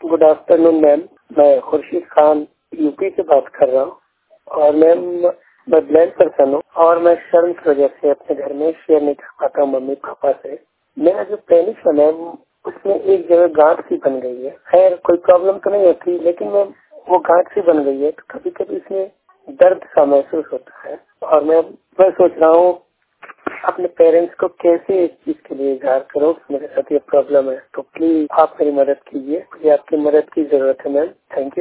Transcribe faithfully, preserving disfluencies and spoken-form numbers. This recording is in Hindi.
Good afternoon ma'am. मैं खुर्शीद खान यूपी से बात कर रहा हूँ और मैम मैं ब्लाइंड पर्सन हूँ और मैं शर्म की वजह से अपने घर में शेयर नहीं कर पाता हूँ मम्मी पापा से। मेरा जो पेनिस है मैम उसमें एक जगह गांठ सी बन गई है। खैर कोई प्रॉब्लम तो नहीं होती लेकिन मैम वो गांठ सी बन गई है तो कभी कभी इसमें दर्द सा महसूस होता है और मैं मैं सोच रहा हूँ अपने पेरेंट्स को कैसे इस चीज के लिए इजहार करो। मेरे साथ ये प्रॉब्लम है तो प्लीज आप मेरी मदद कीजिए। मुझे आपकी मदद की जरूरत है मैम। Thank you.